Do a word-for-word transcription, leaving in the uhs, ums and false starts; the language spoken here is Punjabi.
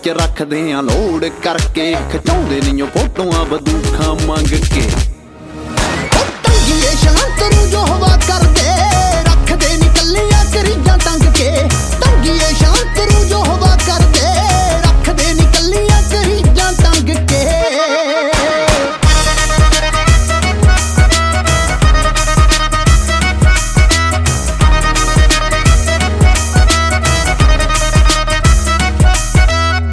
ਚ ਰੱਖਦੇ ਆ ਲੋੜ ਕਰਕੇ ਖਿਚਾਉਂਦੇ ਨਹੀਂ ਫੋਟੋਆਂ ਬੰਦੂਕਾਂ ਮੰਗ ਕੇ। ਤੰਗੀਏ